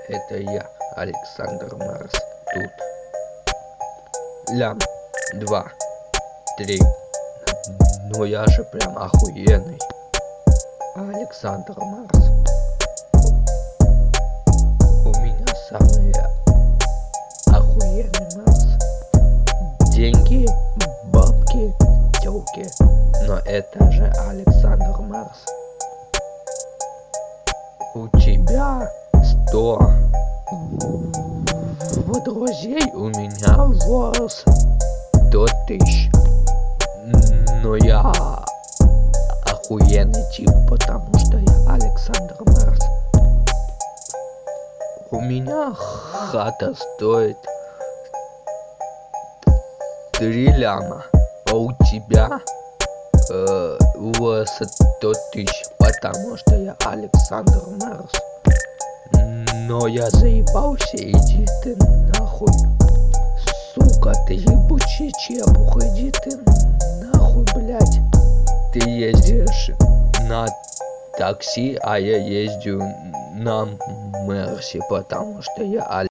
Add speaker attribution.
Speaker 1: Это я, Александр Марс, тут. Лям, 2, 3. Ну я же прям охуенный. Александр Марс. У меня самый охуенный Марс. Деньги, бабки, тёлки. Но это же Александр Марс. У тебя 100 друзей, у меня 100 тысяч. Но я охуенный тип, потому что я Александр Марс. У меня хата стоит 3 ляма, а у тебя 100 тысяч, потому что я Александр Марс. Но я заебался, иди ты нахуй. Сука, ты ебучий чепух, иди ты нахуй, блядь. Ты ездишь на такси, а я ездю на Мерсе, потому что я